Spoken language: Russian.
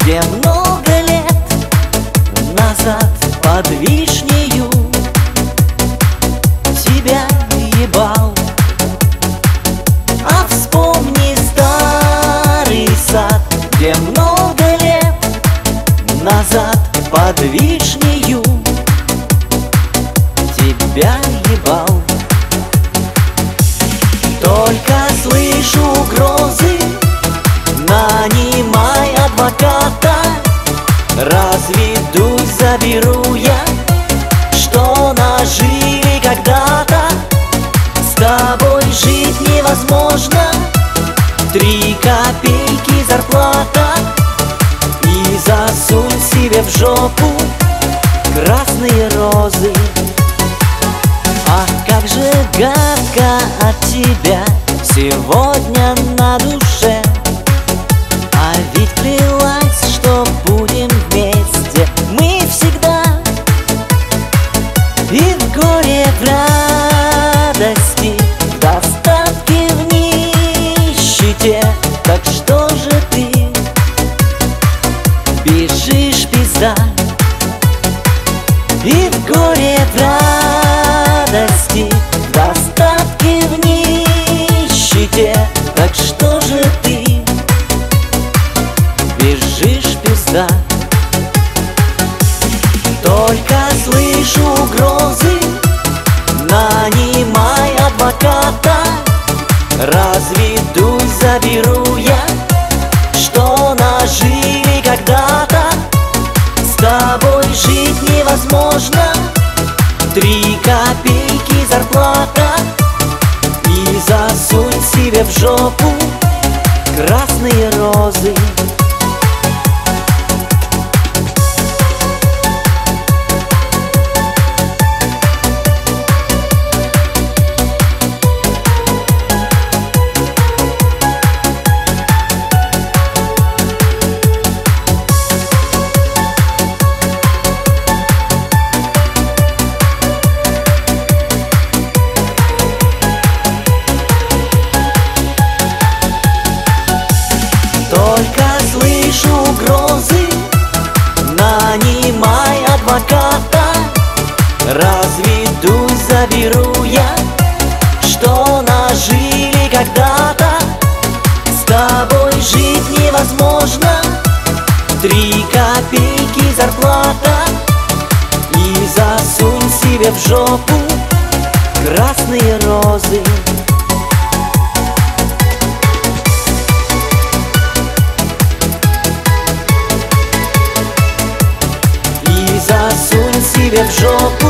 где много лет назад под вишнею тебя ебал. А вспомни старый сад, где много лет назад под вишнею тебя ебал. Только слышу угрозы, нанимай адвоката, разведусь, заберу я, что нажили когда-то. С тобой жить невозможно, 3 копейки зарплата, и засунь себе в жопу красные розы. Ах, как же гадко от тебя сегодня на душе. А ведь клялась, что будем вместе мы всегда, и в горе, в радости, в достатке, в нищете. Так что же ты бежишь, пизда? И в горе, в радости, в достатке, в нищете. Так что же ты бежишь, пизда? Только слышу угрозы, нанимай адвоката, разведусь, заберу я, что нажили когда-то. С тобой жить невозможно, 3 копейки зарплата, и засунь себе в жопу красные розы. Только слышу угрозы, нанимай адвоката, разведусь, заберу я, что нажили когда-то. С тобой жить невозможно, 3 копейки зарплата, и засунь себе в жопу красные розы. Засунь себе в жопу